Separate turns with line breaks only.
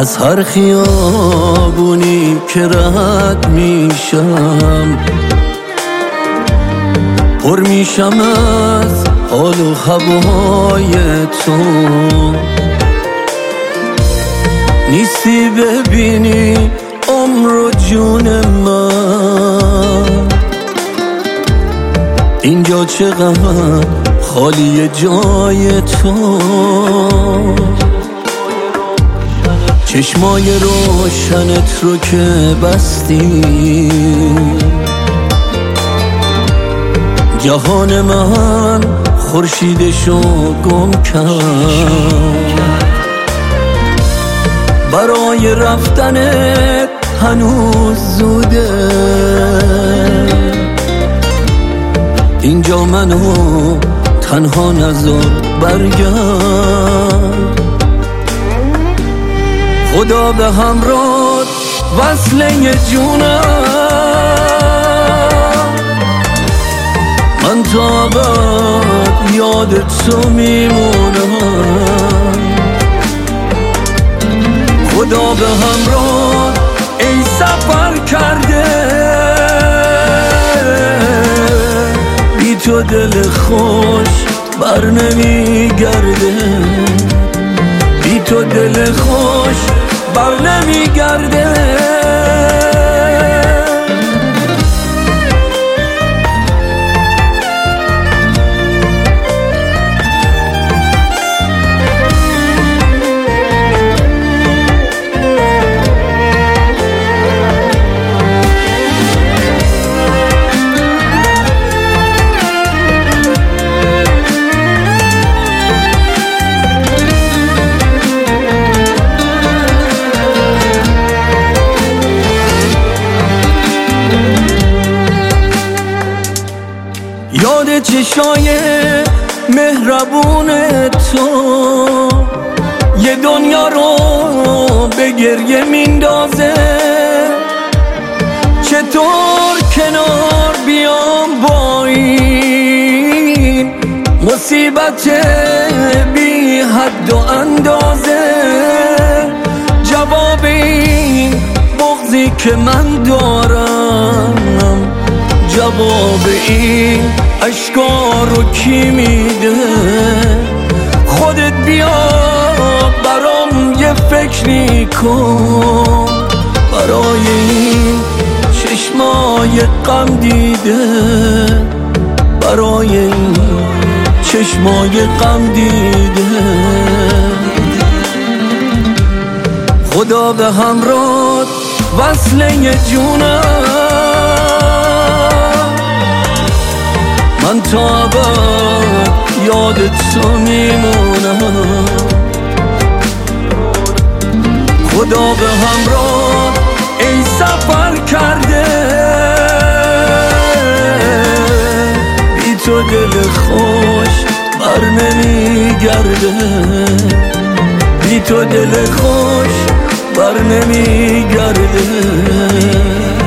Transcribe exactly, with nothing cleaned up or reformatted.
از هر خیابونی که رد میشم پر میشم از حال و هوای تو. نیستی ببینی عمر و جون من، اینجا چقدر خالی جای تو. چشمای روشنت رو که بستی جهان من خورشیدشو گم کرد. برای رفتنت هنوز زوده، اینجا منو تنها نذار برگرد. خدا به همراه وصله جونم، من تا ابد یاد تو میمونم. خدا به همراه ای سفر کرده، بی تو دل خوش بر نمیگرده، بی تو دل خوش بر نمیگرده. یاد چشای مهربون تو یه دنیا رو به گریه میندازه. چطور کنار بیام با این مصیبت بی حد و اندازه؟ جواب این بغضی که من دارم، جواب این اشکا رو کی میده؟ خودت بیا برام یه فکری کن، برای این چشمای غم دیده، برای این چشمای غم دیده. خدا به همراه وصله جونم، من تا ابد یاد تو میمونم. خدا به همراه ای سفر کرده، بی تو دل خوش بر نمیگرده، بی تو دل خوش بر نمیگرده.